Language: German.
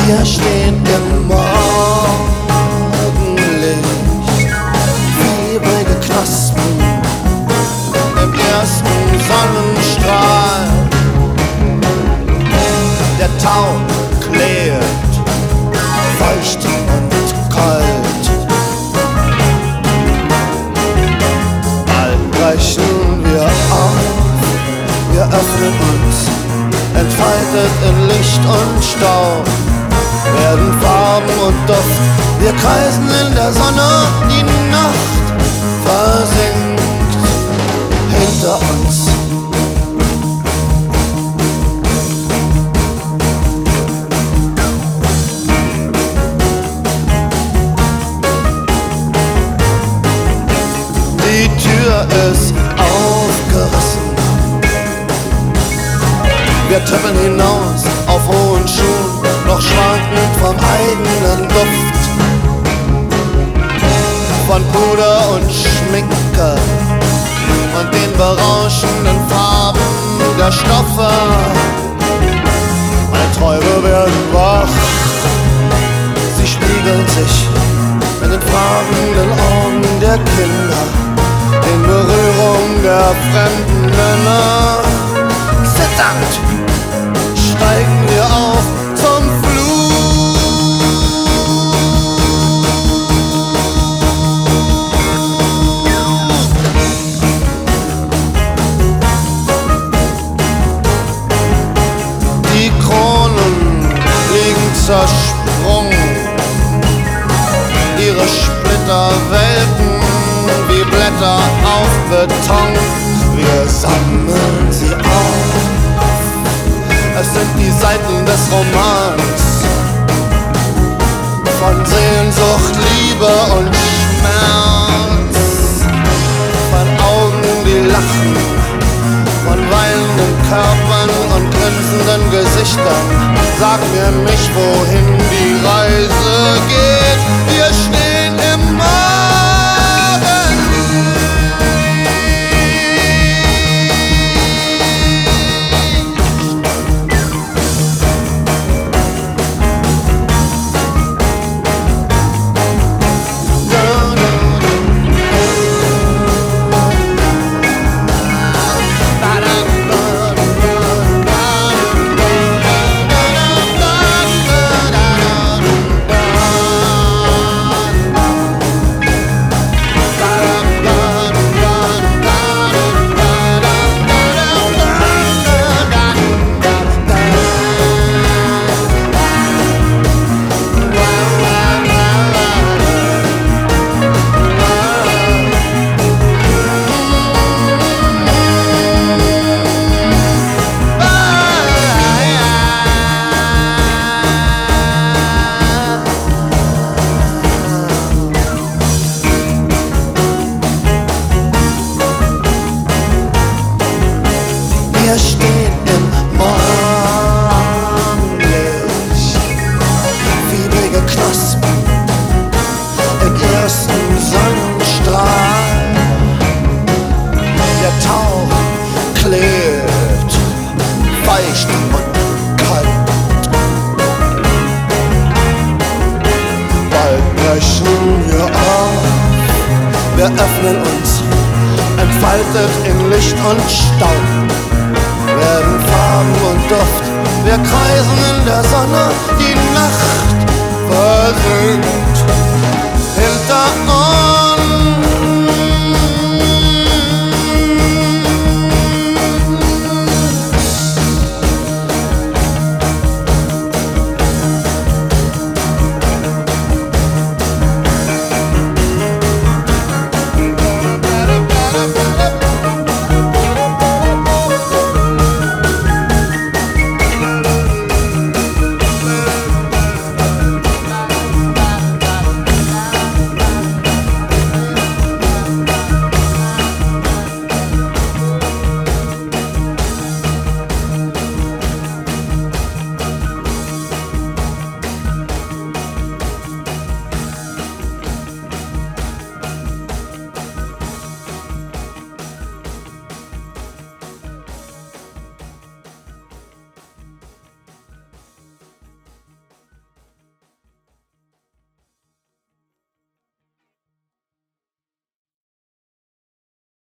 Wir stehen im Morgenlicht, fiebrige Knospen im ersten Sonnenstrahl. Der Tau klebt, feucht und kalt. Bald brechen wir auf, wir öffnen uns, entfaltet in Licht und Staub, werden Farben und Duft. Wir kreisen in der Sonne, die Nacht versinkt hinter uns. Die Tür ist aufgerissen. Wir tippen hinaus auf hohen Schuhen, noch schwankend vom eigenen Duft, von Puder und Schminke und den berauschenden Farben der Stoffe. Meine Träume werden wach, sie spiegeln sich in den fragenden Augen der Kinder, in Berührung der fremden Männer. Zitternd steigen wir auf zum Flug. Die Kronen liegen zersprungen, ihre Splitter welken wie Blätter auf Beton. Wir sammeln sie auf. Es sind die Seiten des Romans von Sehnsucht, Liebe und Schmerz, von Augen, die lachen, von weinenden Körpern und grinsenden Gesichtern. Sag mir nicht, wohin die Reise geht. Wir stehen im Wir stehen im Morgenlicht, fiebrige Knospen im ersten Sonnenstrahl. Der Tau klebt, feucht und kalt. Bald brechen wir auf, wir öffnen uns, entfaltet in Licht und Staub, werden Farben und Duft. Wir kreisen in der Sonne, die Nacht versinkt